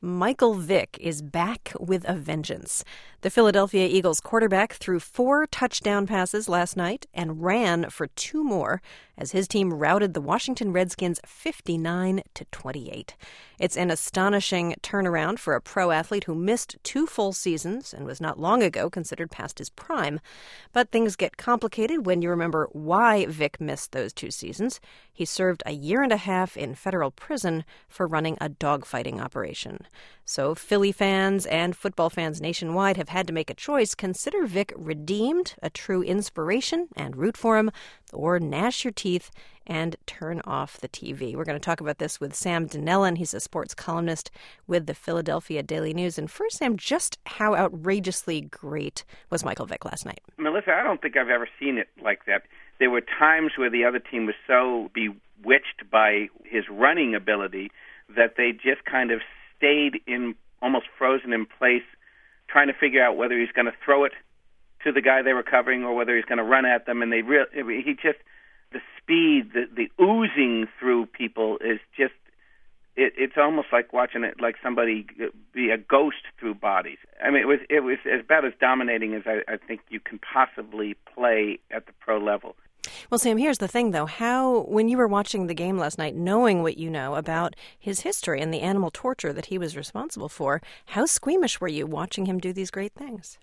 Michael Vick is back with a vengeance. The Philadelphia Eagles quarterback threw 4 touchdown passes last night and ran for 2 more as his team routed the Washington Redskins 59-28. It's an astonishing turnaround for a pro athlete who missed 2 full seasons and was not long ago considered past his prime. But things get complicated when you remember why Vick missed those 2 seasons. He served a year and a half in federal prison for running a dogfighting operation. So Philly fans and football fans nationwide have had to make a choice. Consider Vick redeemed, a true inspiration, and root for him, or gnash your teeth and turn off the TV. We're going to talk about this with Sam Dinellen. He's a sports columnist with the Philadelphia Daily News. And first, Sam, just how outrageously great was Michael Vick last night? Melissa, I don't think I've ever seen it like that. There were times where the other team was so bewitched by his running ability that they just kind of stayed in, almost frozen in place, trying to figure out whether he's going to throw it to the guy they were covering or whether he's going to run at them. And the speed, the oozing through people is just, it's almost like watching it, like somebody be a ghost through bodies. I mean, it was about as dominating as I think you can possibly play at the pro level. Well, Sam, here's the thing, though. When you were watching the game last night, knowing what you know about his history and the animal torture that he was responsible for, how squeamish were you watching him do these great things?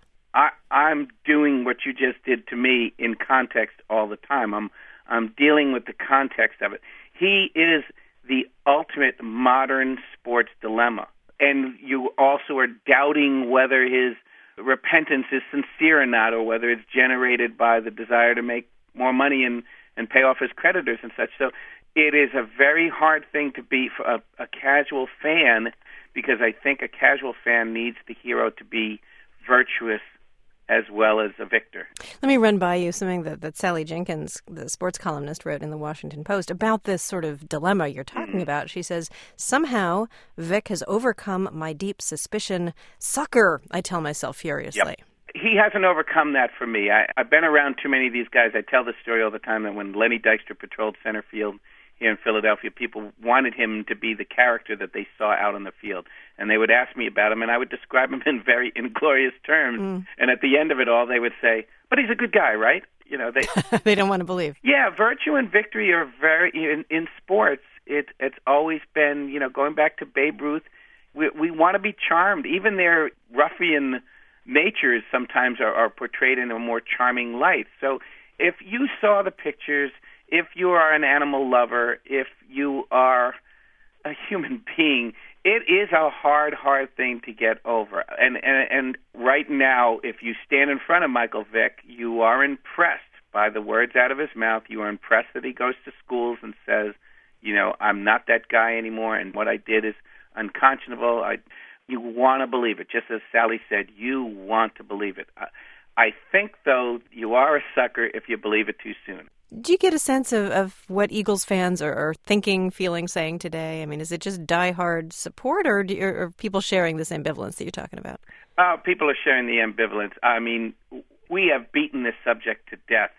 I'm doing what you just did to me in context all the time. I'm dealing with the context of it. He is the ultimate modern sports dilemma. And you also are doubting whether his repentance is sincere or not, or whether it's generated by the desire to make more money and pay off his creditors and such. So it is a very hard thing to be for a casual fan, because I think a casual fan needs the hero to be virtuous as well as a victor. Let me run by you something that Sally Jenkins, the sports columnist, wrote in the Washington Post about this sort of dilemma you're talking about. She says, somehow Vick has overcome my deep suspicion. Sucker, I tell myself furiously. Yep. He hasn't overcome that for me. I've been around too many of these guys. I tell this story all the time that when Lenny Dykstra patrolled center field here in Philadelphia, people wanted him to be the character that they saw out on the field. And they would ask me about him, and I would describe him in very inglorious terms. And at the end of it all, they would say, but he's a good guy, right? You know, they don't want to believe. Yeah, virtue and victory are very, in sports, it's always been, going back to Babe Ruth, we want to be charmed. Even their ruffian natures sometimes are portrayed in a more charming light. So if you saw the pictures, if you are an animal lover, if you are a human being, it is a hard thing to get over. And right now, if you stand in front of Michael Vick, you are impressed by the words out of his mouth. You are impressed that he goes to schools and says, I'm not that guy anymore, and what I did is unconscionable. You want to believe it. Just as Sally said, you want to believe it. I think, though, you are a sucker if you believe it too soon. Do you get a sense of what Eagles fans are thinking, feeling, saying today? I mean, is it just diehard support, or are people sharing this ambivalence that you're talking about? People are sharing the ambivalence. I mean, we have beaten this subject to death.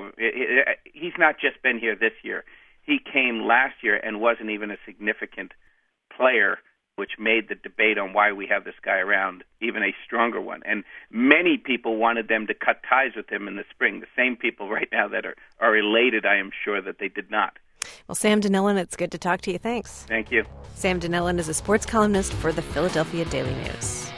He's not just been here this year. He came last year and wasn't even a significant player, which made the debate on why we have this guy around even a stronger one. And many people wanted them to cut ties with him in the spring. The same people right now that are elated, I am sure, that they did not. Well, Sam Dinellen, it's good to talk to you. Thanks. Thank you. Sam Dinellen is a sports columnist for the Philadelphia Daily News.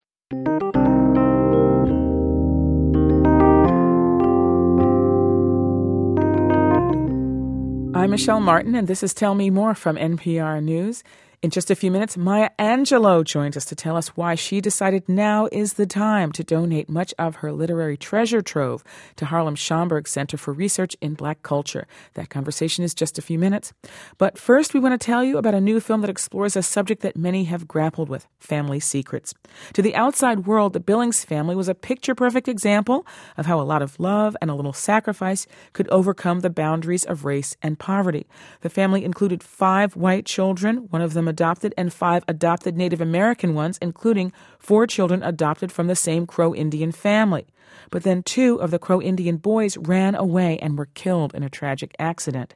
I'm Michelle Martin, and this is Tell Me More from NPR News. In just a few minutes, Maya Angelou joins us to tell us why she decided now is the time to donate much of her literary treasure trove to Harlem Schomburg Center for Research in Black Culture. That conversation is just a few minutes. But first, we want to tell you about a new film that explores a subject that many have grappled with, family secrets. To the outside world, the Billings family was a picture-perfect example of how a lot of love and a little sacrifice could overcome the boundaries of race and poverty. The family included 5 white children, one of them adopted, and 5 adopted Native American ones, including 4 children adopted from the same Crow Indian family. But then 2 of the Crow Indian boys ran away and were killed in a tragic accident.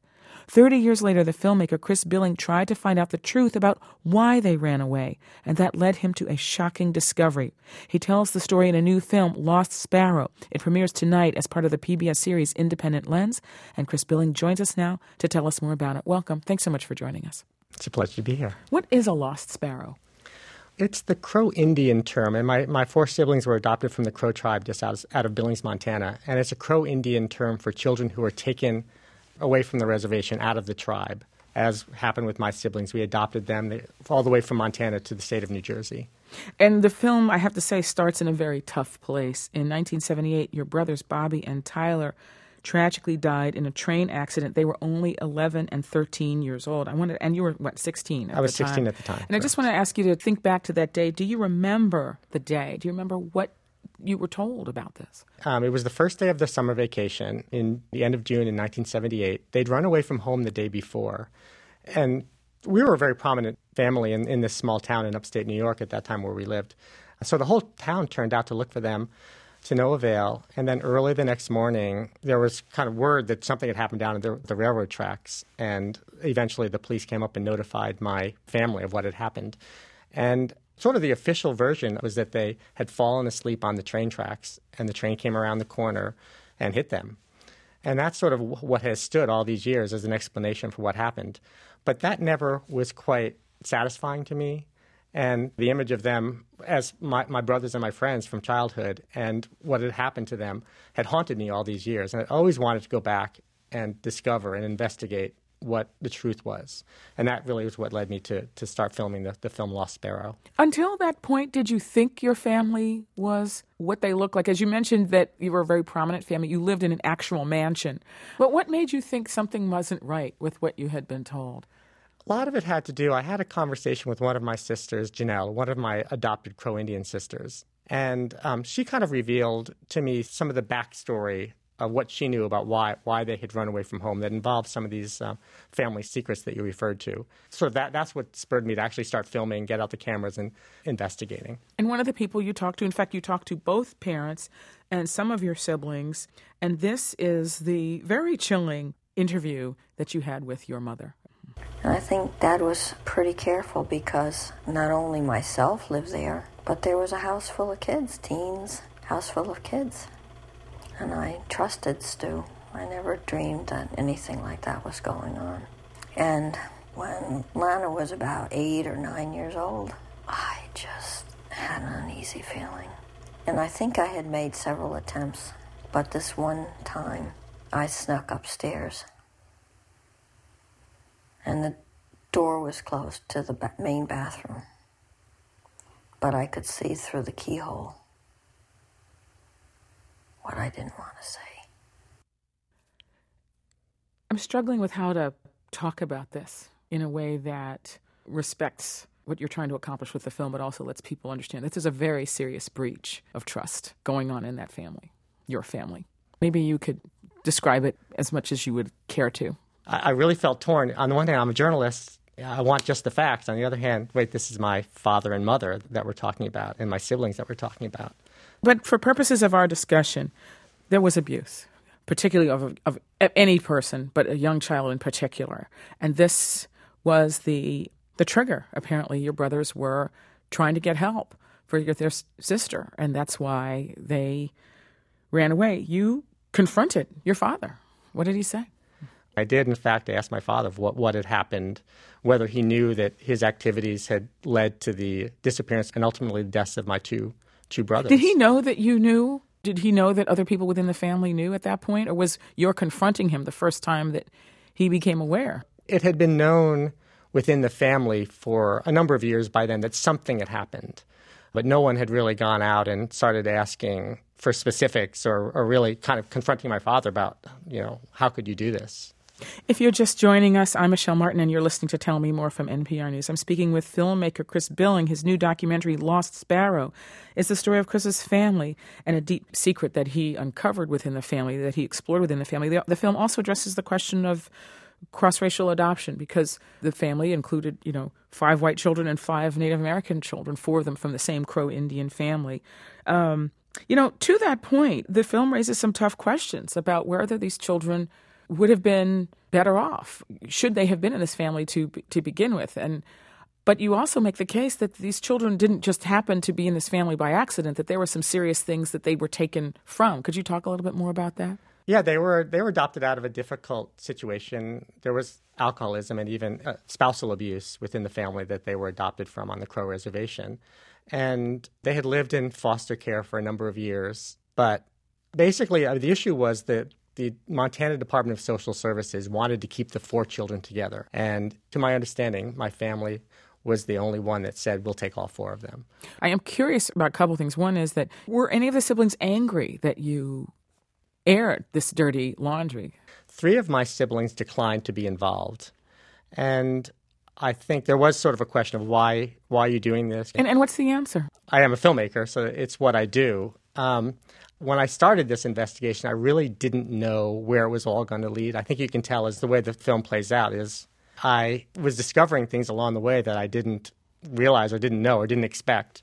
30 years later, the filmmaker Chris Billing tried to find out the truth about why they ran away, and that led him to a shocking discovery. He tells the story in a new film, Lost Sparrow. It premieres tonight as part of the PBS series Independent Lens, and Chris Billing joins us now to tell us more about it. Welcome. Thanks so much for joining us. It's a pleasure to be here. What is a lost sparrow? It's the Crow Indian term, and my four siblings were adopted from the Crow tribe just out of Billings, Montana. And it's a Crow Indian term for children who are taken away from the reservation, out of the tribe. As happened with my siblings, we adopted them all the way from Montana to the state of New Jersey. And the film, I have to say, starts in a very tough place. In 1978, your brothers Bobby and Tyler tragically died in a train accident. They were only 11 and 13 years old. And you were, 16 at the time? I was 16 at the time. And I just want to ask you to think back to that day. Do you remember the day? Do you remember what you were told about this? It was the first day of the summer vacation in the end of June in 1978. They'd run away from home the day before. And we were a very prominent family in this small town in upstate New York at that time where we lived. So the whole town turned out to look for them, to no avail. And then early the next morning, there was kind of word that something had happened down at the railroad tracks. And eventually the police came up and notified my family of what had happened. And sort of the official version was that they had fallen asleep on the train tracks, and the train came around the corner and hit them. And that's sort of what has stood all these years as an explanation for what happened. But that never was quite satisfying to me. And the image of them as my brothers and my friends from childhood and what had happened to them had haunted me all these years. And I always wanted to go back and discover and investigate what the truth was. And that really was what led me to start filming the film Lost Sparrow. Until that point, did you think your family was what they looked like? As you mentioned that you were a very prominent family. You lived in an actual mansion. But what made you think something wasn't right with what you had been told? A lot of it had to do, I had a conversation with one of my sisters, Janelle, one of my adopted Crow Indian sisters. And she kind of revealed to me some of the backstory of what she knew about why they had run away from home that involved some of these family secrets that you referred to. So that's what spurred me to actually start filming, get out the cameras, and investigating. And one of the people you talked to, in fact, you talked to both parents and some of your siblings, and this is the very chilling interview that you had with your mother. And I think Dad was pretty careful because not only myself lived there, but there was a house full of kids, teens, house full of kids. And I trusted Stu. I never dreamed that anything like that was going on. And when Lana was about 8 or 9 years old, I just had an uneasy feeling. And I think I had made several attempts, but this one time I snuck upstairs. And the door was closed to the main bathroom. But I could see through the keyhole what I didn't want to say. I'm struggling with how to talk about this in a way that respects what you're trying to accomplish with the film, but also lets people understand this is a very serious breach of trust going on in that family, your family. Maybe you could describe it as much as you would care to. I really felt torn. On the one hand, I'm a journalist. I want just the facts. On the other hand, wait, this is my father and mother that we're talking about and my siblings that we're talking about. But for purposes of our discussion, there was abuse, particularly of any person, but a young child in particular. And this was the trigger. Apparently, your brothers were trying to get help for their sister, and that's why they ran away. You confronted your father. What did he say? I did, in fact, ask my father what had happened, whether he knew that his activities had led to the disappearance and ultimately the deaths of my two brothers. Did he know that you knew? Did he know that other people within the family knew at that point? Or was your confronting him the first time that he became aware? It had been known within the family for a number of years by then that something had happened. But no one had really gone out and started asking for specifics or really kind of confronting my father about, how could you do this? If you're just joining us, I'm Michelle Martin, and you're listening to Tell Me More from NPR News. I'm speaking with filmmaker Chris Billing. His new documentary, Lost Sparrow, is the story of Chris's family and a deep secret that he uncovered within the family, that he explored within the family. The film also addresses the question of cross-racial adoption because the family included, 5 white children and 5 Native American children, 4 of them from the same Crow Indian family. To that point, the film raises some tough questions about whether these children would have been better off, should they have been in this family to begin with. But you also make the case that these children didn't just happen to be in this family by accident, that there were some serious things that they were taken from. Could you talk a little bit more about that? Yeah, they were adopted out of a difficult situation. There was alcoholism and even spousal abuse within the family that they were adopted from on the Crow Reservation. And they had lived in foster care for a number of years. But basically, the issue was that the Montana Department of Social Services wanted to keep the 4 children together. And to my understanding, my family was the only one that said, we'll take all 4 of them. I am curious about a couple of things. One is that, were any of the siblings angry that you aired this dirty laundry? 3 of my siblings declined to be involved. And I think there was sort of a question of why are you doing this? And what's the answer? I am a filmmaker, so it's what I do. When I started this investigation, I really didn't know where it was all going to lead. I think you can tell as the way the film plays out is I was discovering things along the way that I didn't realize or didn't know or didn't expect.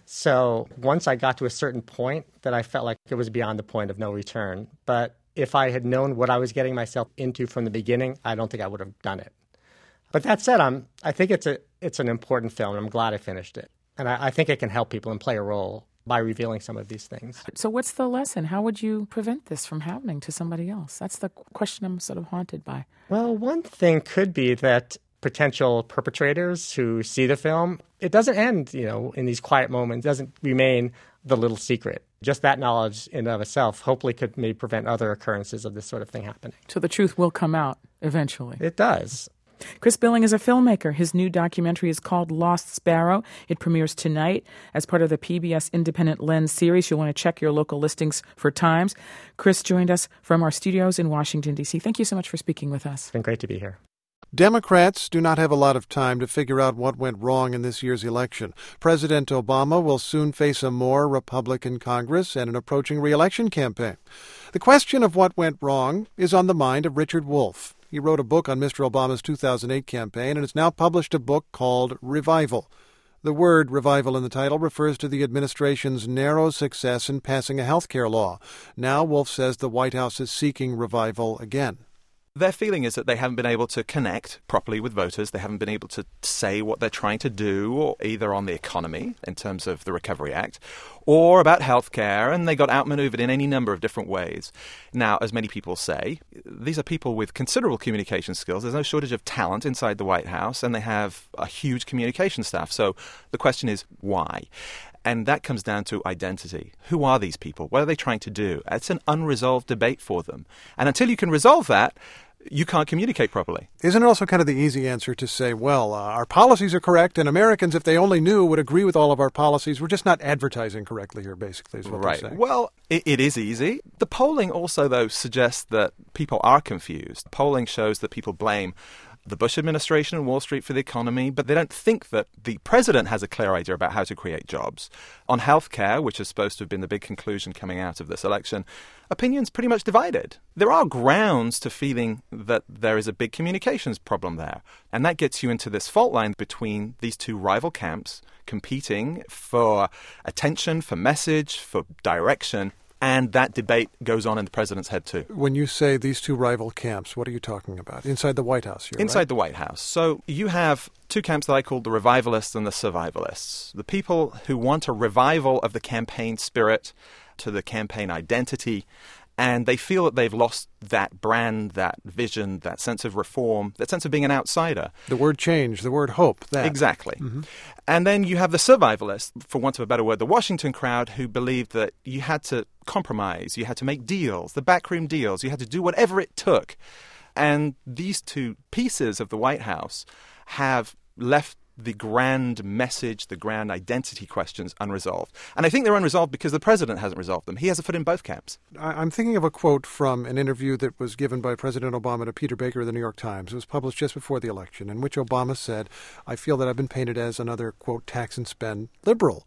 So once I got to a certain point that I felt like it was beyond the point of no return. But if I had known what I was getting myself into from the beginning, I don't think I would have done it. But that said, I think it's an important film, and I'm glad I finished it. And I think it can help people and play a role by revealing some of these things. So what's the lesson? How would you prevent this from happening to somebody else? That's the question I'm sort of haunted by. Well, one thing could be that potential perpetrators who see the film, it doesn't end, in these quiet moments. It doesn't remain the little secret. Just that knowledge in and of itself hopefully could maybe prevent other occurrences of this sort of thing happening. So the truth will come out eventually. It does. Chris Billing is a filmmaker. His new documentary is called Lost Sparrow. It premieres tonight as part of the PBS Independent Lens series. You'll want to check your local listings for times. Chris joined us from our studios in Washington, D.C. Thank you so much for speaking with us. It's been great to be here. Democrats do not have a lot of time to figure out what went wrong in this year's election. President Obama will soon face a more Republican Congress and an approaching re-election campaign. The question of what went wrong is on the mind of Richard Wolff. He wrote a book on Mr. Obama's 2008 campaign and has now published a book called Revival. The word revival in the title refers to the administration's narrow success in passing a health care law. Now Wolff says the White House is seeking revival again. Their feeling is that they haven't been able to connect properly with voters. They haven't been able to say what they're trying to do, or either on the economy in terms of the Recovery Act, or about health care, and they got outmaneuvered in any number of different ways. Now, as many people say, these are people with considerable communication skills. There's no shortage of talent inside the White House, and they have a huge communication staff. So the question is, why? And that comes down to identity. Who are these people? What are they trying to do? It's an unresolved debate for them. And until you can resolve that, you can't communicate properly. Isn't it also kind of the easy answer to say, well, our policies are correct, and Americans, if they only knew, would agree with all of our policies. We're just not advertising correctly here, basically, is what they're saying. Well, it is easy. The polling also, though, suggests that people are confused. Polling shows that people blame the Bush administration and Wall Street for the economy, but they don't think that the president has a clear idea about how to create jobs. On health care, which is supposed to have been the big conclusion coming out of this election, opinion's pretty much divided. There are grounds to feeling that there is a big communications problem there, and that gets you into this fault line between these two rival camps competing for attention, for message, for direction. And that debate goes on in the president's head, too. When you say these two rival camps, what are you talking about? Inside the White House here, Inside right? the White House. So you have two camps that I call the revivalists and the survivalists. The people who want a revival of the campaign spirit, to the campaign identity, and they feel that they've lost that brand, that vision, that sense of reform, that sense of being an outsider. The word change, the word hope. That. Exactly. Mm-hmm. And then you have the survivalists, for want of a better word, the Washington crowd, who believed that you had to compromise, you had to make deals, the backroom deals, you had to do whatever it took. And these two pieces of the White House have left the grand message, the grand identity questions unresolved. And I think they're unresolved because the president hasn't resolved them. He has a foot in both camps. I'm thinking of a quote from an interview that was given by President Obama to Peter Baker of the New York Times. It was published just before the election, in which Obama said, "I feel that I've been painted as another, quote, tax and spend liberal."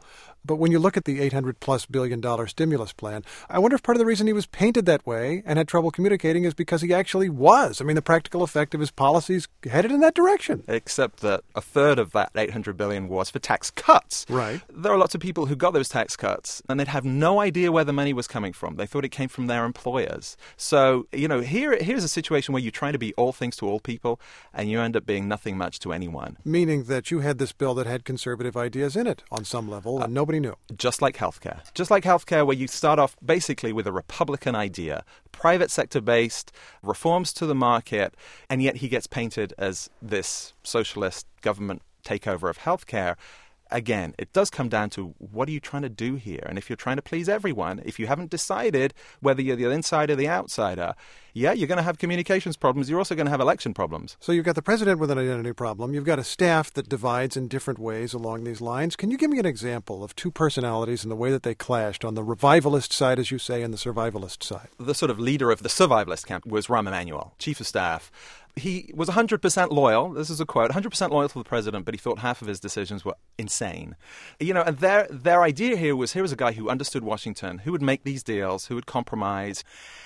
But when you look at the $800+ billion stimulus plan, I wonder if part of the reason he was painted that way and had trouble communicating is because he actually was. I mean, the practical effect of his policies headed in that direction. Except that a third of that $800 billion was for tax cuts. Right. There are lots of people who got those tax cuts and they'd have no idea where the money was coming from. They thought it came from their employers. So, here's a situation where you try to be all things to all people and you end up being nothing much to anyone. Meaning that you had this bill that had conservative ideas in it on some level and nobody knew. Just like healthcare. Just like healthcare, where you start off basically with a Republican idea, private sector-based, reforms to the market, and yet he gets painted as this socialist government takeover of healthcare. Again, it does come down to what are you trying to do here? And if you're trying to please everyone, if you haven't decided whether you're the insider or the outsider, yeah, you're going to have communications problems. You're also going to have election problems. So you've got the president with an identity problem. You've got a staff that divides in different ways along these lines. Can you give me an example of two personalities and the way that they clashed on the revivalist side, as you say, and the survivalist side? The sort of leader of the survivalist camp was Rahm Emanuel, chief of staff. He was 100% loyal, this is a quote, 100% loyal to the president, but he thought half of his decisions were insane. And their idea here was a guy who understood Washington, who would make these deals, who would compromise,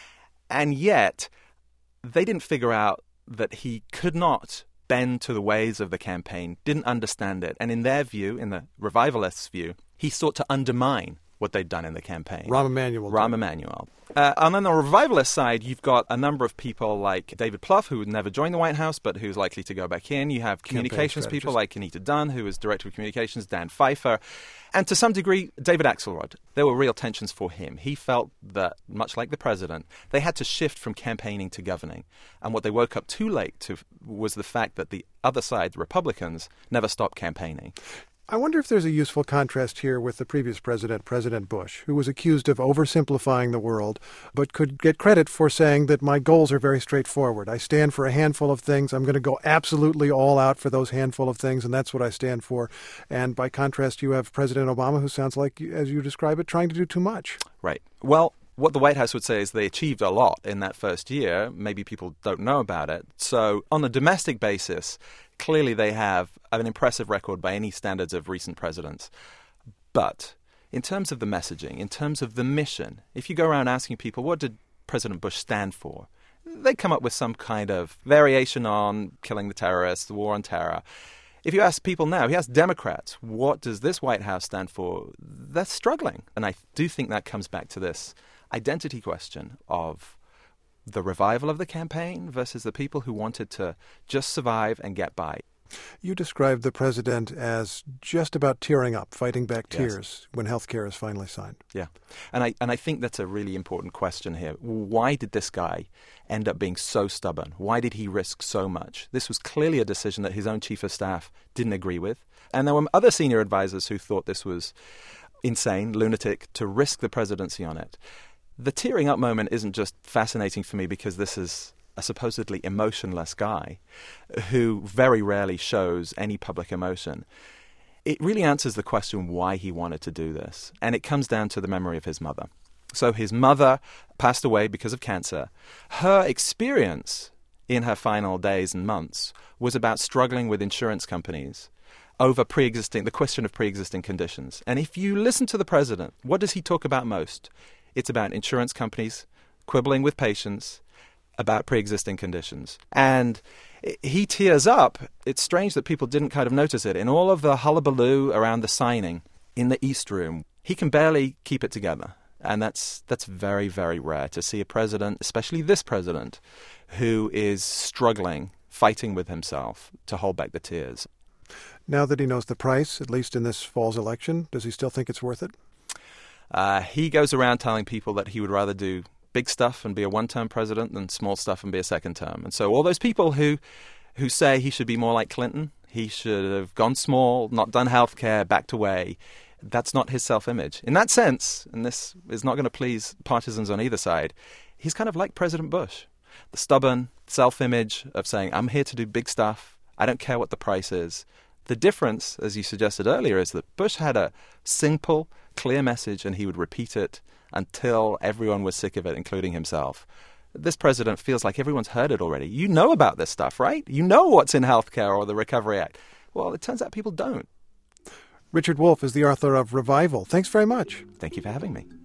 and yet they didn't figure out that he could not bend to the ways of the campaign, didn't understand it, and in their view, in the revivalists' view, he sought to undermine what they'd done in the campaign. Rahm Emanuel. And on the revivalist side, you've got a number of people like David Plouffe, who would never join the White House, but who's likely to go back in. You have communications people like Anita Dunn, who was director of communications, Dan Pfeiffer, and to some degree, David Axelrod. There were real tensions for him. He felt that, much like the president, they had to shift from campaigning to governing. And what they woke up too late to was the fact that the other side, the Republicans, never stopped campaigning. I wonder if there's a useful contrast here with the previous president, President Bush, who was accused of oversimplifying the world, but could get credit for saying that my goals are very straightforward. I stand for a handful of things. I'm going to go absolutely all out for those handful of things, and that's what I stand for. And by contrast, you have President Obama, who sounds like, as you describe it, trying to do too much. Right. Well, what the White House would say is they achieved a lot in that first year. Maybe people don't know about it. So on a domestic basis, clearly they have an impressive record by any standards of recent presidents. But in terms of the messaging, in terms of the mission, if you go around asking people, what did President Bush stand for? They come up with some kind of variation on killing the terrorists, the war on terror. If you ask people now, if you ask Democrats, what does this White House stand for? They're struggling. And I do think that comes back to this identity question of the revival of the campaign versus the people who wanted to just survive and get by. You described the president as just about tearing up, fighting back tears when health care is finally signed. Yeah. And I think that's a really important question here. Why did this guy end up being so stubborn? Why did he risk so much? This was clearly a decision that his own chief of staff didn't agree with. And there were other senior advisors who thought this was insane, lunatic, to risk the presidency on it. The tearing up moment isn't just fascinating for me because this is a supposedly emotionless guy who very rarely shows any public emotion. It really answers the question why he wanted to do this. And it comes down to the memory of his mother. So his mother passed away because of cancer. Her experience in her final days and months was about struggling with insurance companies over the question of pre-existing conditions. And if you listen to the president, what does he talk about most? It's about insurance companies quibbling with patients about pre-existing conditions. And he tears up. It's strange that people didn't kind of notice it. In all of the hullabaloo around the signing in the East Room, he can barely keep it together. And that's very, very rare to see a president, especially this president, who is struggling, fighting with himself to hold back the tears. Now that he knows the price, at least in this fall's election, does he still think it's worth it? He goes around telling people that he would rather do big stuff and be a one-term president than small stuff and be a second term. And so all those people who say he should be more like Clinton, he should have gone small, not done healthcare, backed away, that's not his self-image. In that sense, and this is not going to please partisans on either side, he's kind of like President Bush. The stubborn self-image of saying, I'm here to do big stuff, I don't care what the price is. The difference, as you suggested earlier, is that Bush had a simple, clear message and he would repeat it until everyone was sick of it, including himself. This president feels like everyone's heard it already. You know about this stuff, right? You know what's in healthcare or the Recovery Act. Well, it turns out people don't. Richard Wolff is the author of Revival. Thanks very much. Thank you for having me.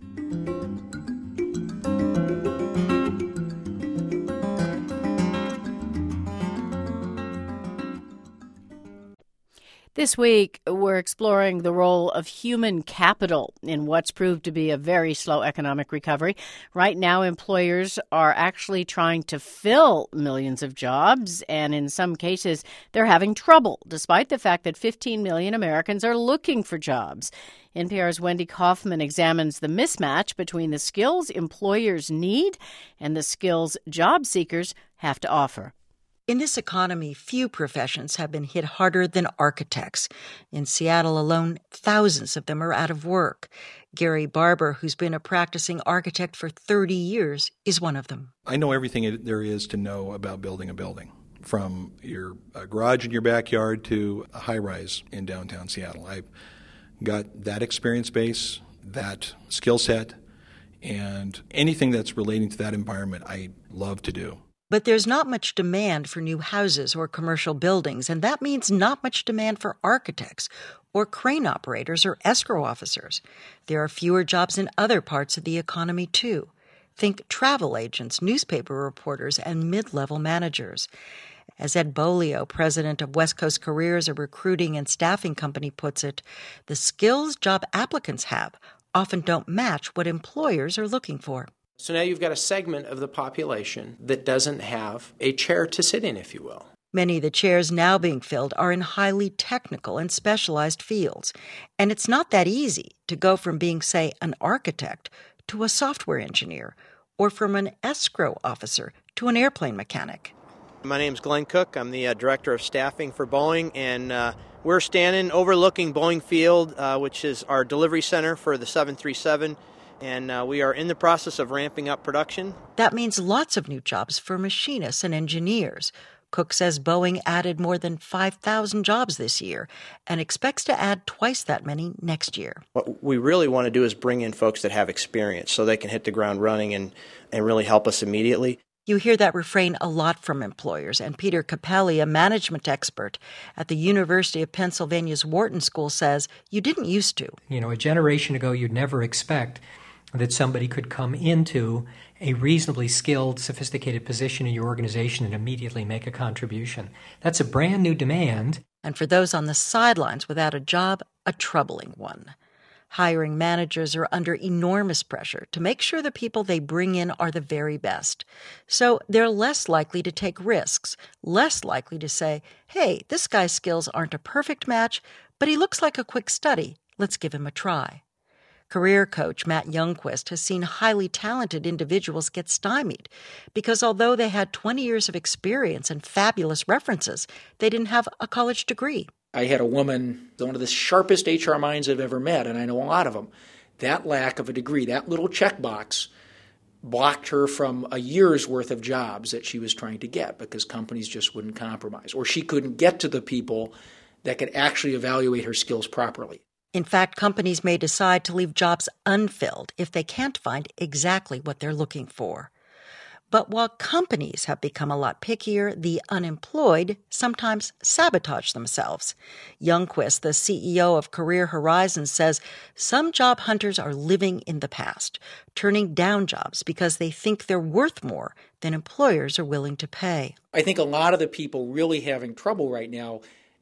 This week, we're exploring the role of human capital in what's proved to be a very slow economic recovery. Right now, employers are actually trying to fill millions of jobs, and in some cases, they're having trouble, despite the fact that 15 million Americans are looking for jobs. NPR's Wendy Kaufman examines the mismatch between the skills employers need and the skills job seekers have to offer. In this economy, few professions have been hit harder than architects. In Seattle alone, thousands of them are out of work. Gary Barber, who's been a practicing architect for 30 years, is one of them. I know everything there is to know about building a building, from your garage in your backyard to a high-rise in downtown Seattle. I've got that experience base, that skill set, and anything that's relating to that environment I love to do. But there's not much demand for new houses or commercial buildings, and that means not much demand for architects or crane operators or escrow officers. There are fewer jobs in other parts of the economy, too. Think travel agents, newspaper reporters, and mid-level managers. As Ed Bolio, president of West Coast Careers, a recruiting and staffing company, puts it, the skills job applicants have often don't match what employers are looking for. So now you've got a segment of the population that doesn't have a chair to sit in, if you will. Many of the chairs now being filled are in highly technical and specialized fields. And it's not that easy to go from being, say, an architect to a software engineer, or from an escrow officer to an airplane mechanic. My name's Glenn Cook. I'm the director of staffing for Boeing, and we're standing overlooking Boeing Field, which is our delivery center for the 737. And we are in the process of ramping up production. That means lots of new jobs for machinists and engineers. Cook says Boeing added more than 5,000 jobs this year and expects to add twice that many next year. What we really want to do is bring in folks that have experience so they can hit the ground running and really help us immediately. You hear that refrain a lot from employers, and Peter Capelli, a management expert at the University of Pennsylvania's Wharton School, says you didn't used to. A generation ago, you'd never expect that somebody could come into a reasonably skilled, sophisticated position in your organization and immediately make a contribution. That's a brand new demand. And for those on the sidelines without a job, a troubling one. Hiring managers are under enormous pressure to make sure the people they bring in are the very best. So they're less likely to take risks, less likely to say, hey, this guy's skills aren't a perfect match, but he looks like a quick study. Let's give him a try. Career coach Matt Youngquist has seen highly talented individuals get stymied because although they had 20 years of experience and fabulous references, they didn't have a college degree. I had a woman, one of the sharpest HR minds I've ever met, and I know a lot of them. That lack of a degree, that little checkbox, blocked her from a year's worth of jobs that she was trying to get because companies just wouldn't compromise. Or she couldn't get to the people that could actually evaluate her skills properly. In fact, companies may decide to leave jobs unfilled if they can't find exactly what they're looking for. But while companies have become a lot pickier, the unemployed sometimes sabotage themselves. Youngquist, the CEO of Career Horizons, says some job hunters are living in the past, turning down jobs because they think they're worth more than employers are willing to pay. I think a lot of the people really having trouble right now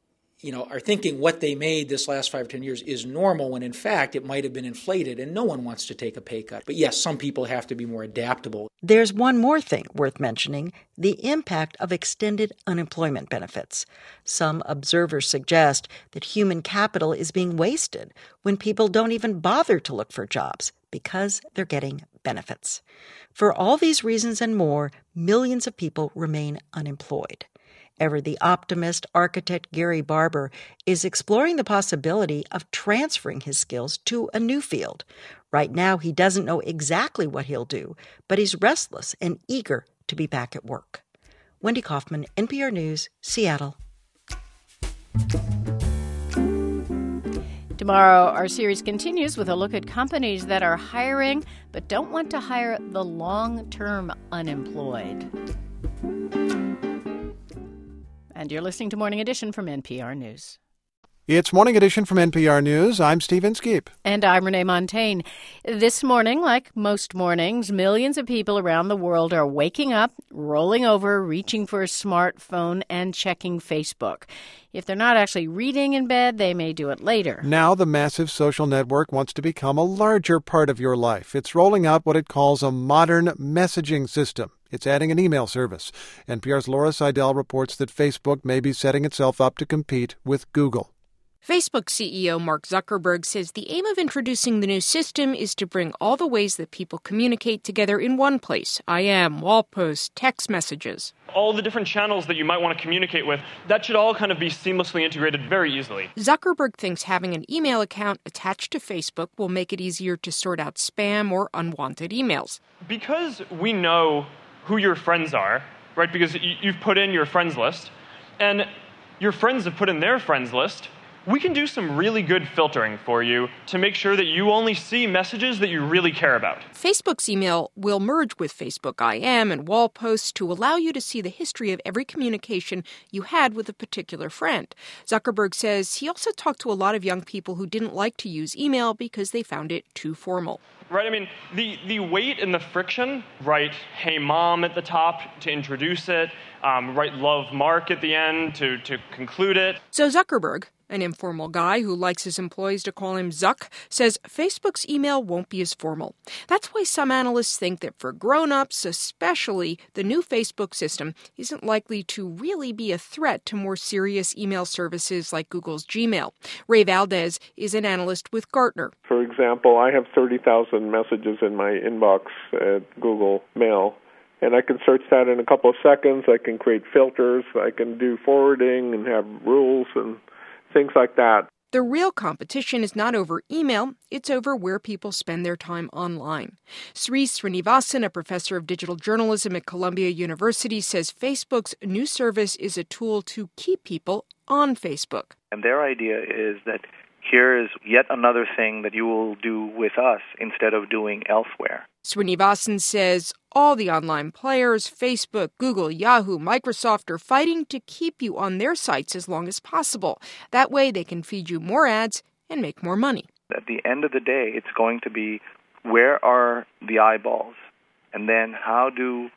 are thinking what they made this last 5 or 10 years is normal when in fact it might have been inflated and no one wants to take a pay cut. But yes, some people have to be more adaptable. There's one more thing worth mentioning, the impact of extended unemployment benefits. Some observers suggest that human capital is being wasted when people don't even bother to look for jobs because they're getting benefits. For all these reasons and more, millions of people remain unemployed. Ever the optimist architect Gary Barber is exploring the possibility of transferring his skills to a new field. Right now, he doesn't know exactly what he'll do, but he's restless and eager to be back at work. Wendy Kaufman, NPR News, Seattle. Tomorrow, our series continues with a look at companies that are hiring but don't want to hire the long-term unemployed. And you're listening to Morning Edition from NPR News. It's Morning Edition from NPR News. I'm Steve Inskeep. And I'm Renee Montaigne. This morning, like most mornings, millions of people around the world are waking up, rolling over, reaching for a smartphone, and checking Facebook. If they're not actually reading in bed, they may do it later. Now the massive social network wants to become a larger part of your life. It's rolling out what it calls a modern messaging system. It's adding an email service. NPR's Laura Seidel reports that Facebook may be setting itself up to compete with Google. Facebook CEO Mark Zuckerberg says the aim of introducing the new system is to bring all the ways that people communicate together in one place. IM, wall posts, text messages. All the different channels that you might want to communicate with, that should all kind of be seamlessly integrated very easily. Zuckerberg thinks having an email account attached to Facebook will make it easier to sort out spam or unwanted emails. Because we know who your friends are, right? Because you've put in your friends list, and your friends have put in their friends list, we can do some really good filtering for you to make sure that you only see messages that you really care about. Facebook's email will merge with Facebook IM and wall posts to allow you to see the history of every communication you had with a particular friend. Zuckerberg says he also talked to a lot of young people who didn't like to use email because they found it too formal. Right, I mean, the weight and the friction, right, hey mom at the top to introduce it, right, love Mark at the end to conclude it. So Zuckerberg, an informal guy who likes his employees to call him Zuck, says Facebook's email won't be as formal. That's why some analysts think that for grown-ups especially, the new Facebook system isn't likely to really be a threat to more serious email services like Google's Gmail. Ray Valdez is an analyst with Gartner. For example, I have 30,000 messages in my inbox at Google Mail, and I can search that in a couple of seconds. I can create filters. I can do forwarding and have rules and things like that. The real competition is not over email, it's over where people spend their time online. Sri Srinivasan, a professor of digital journalism at Columbia University, says Facebook's new service is a tool to keep people on Facebook. And their idea is that here is yet another thing that you will do with us instead of doing elsewhere. Srinivasan says all the online players, Facebook, Google, Yahoo, Microsoft, are fighting to keep you on their sites as long as possible. That way they can feed you more ads and make more money. At the end of the day, it's going to be where are the eyeballs? And then how do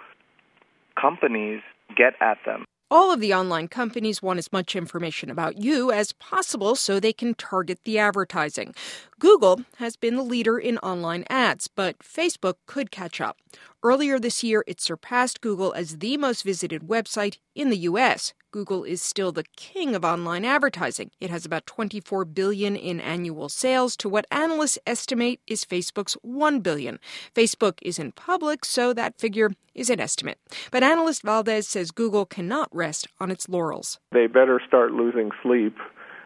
companies get at them? All of the online companies want as much information about you as possible so they can target the advertising. Google has been the leader in online ads, but Facebook could catch up. Earlier this year, it surpassed Google as the most visited website in the U.S. Google is still the king of online advertising. It has about $24 billion in annual sales to what analysts estimate is Facebook's $1 billion. Facebook isn't public, so that figure is an estimate. But analyst Valdez says Google cannot rest on its laurels. They better start losing sleep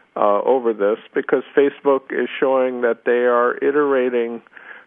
over this because Facebook is showing that they are iterating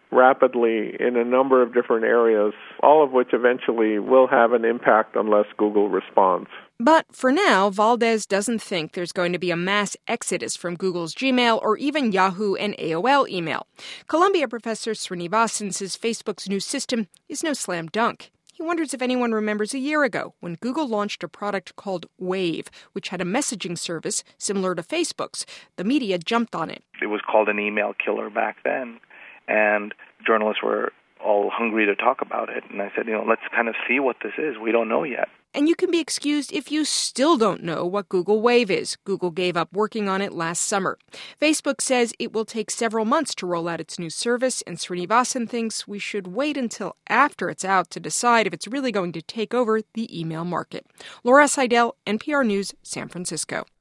rapidly in a number of different areas, all of which eventually will have an impact unless Google responds. But for now, Valdez doesn't think there's going to be a mass exodus from Google's Gmail or even Yahoo and AOL email. Columbia professor Srinivasan says Facebook's new system is no slam dunk. He wonders if anyone remembers a year ago when Google launched a product called Wave, which had a messaging service similar to Facebook's. The media jumped on it. It was called an email killer back then, and journalists were all hungry to talk about it. And I said, let's kind of see what this is. We don't know yet. And you can be excused if you still don't know what Google Wave is. Google gave up working on it last summer. Facebook says it will take several months to roll out its new service, and Srinivasan thinks we should wait until after it's out to decide if it's really going to take over the email market. Laura Seidel, NPR News, San Francisco.